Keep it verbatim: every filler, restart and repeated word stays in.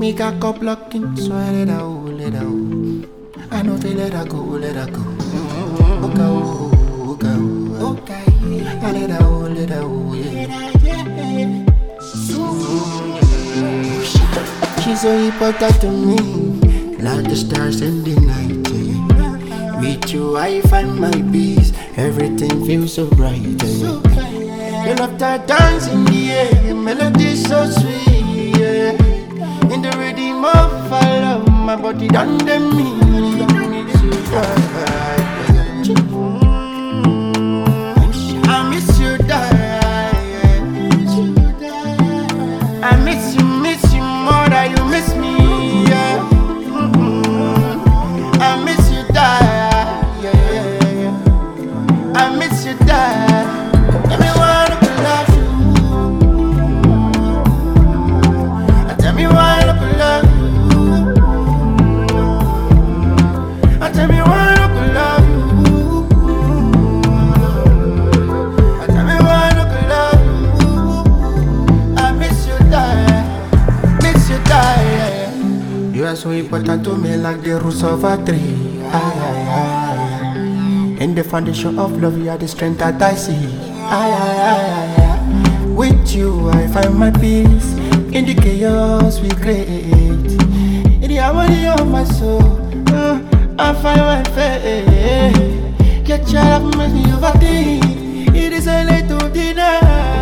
Me got cup locking, so I let her go, let her go. I know they let her go, let her go. Okay, okay, okay. I let her go, let her go, yeah. She's so important to me, like the stars in the night, yeah. With you I find my peace, everything feels so bright, yeah. You love that dance in the air, your melody so sweet, yeah. In the rhythm of our love, my body done them me. I miss you, die. I miss you, miss you more than you miss me, yeah. I miss you, die. I miss you, die. Tell me why I don't love you. Tell me why I don't love you. Tell me why I don't love you. Tell me why I don't love you. I miss you, die. Miss you, die. You are so important to me, like the roots of a tree. Aye, aye, aye. In the foundation of love, you are the strength that I see. Aye, aye, aye, aye. With you, I find my peace. In the chaos we create, in the harmony of my soul, uh, I find my faith. Your child makes me overthink. It is a late to deny.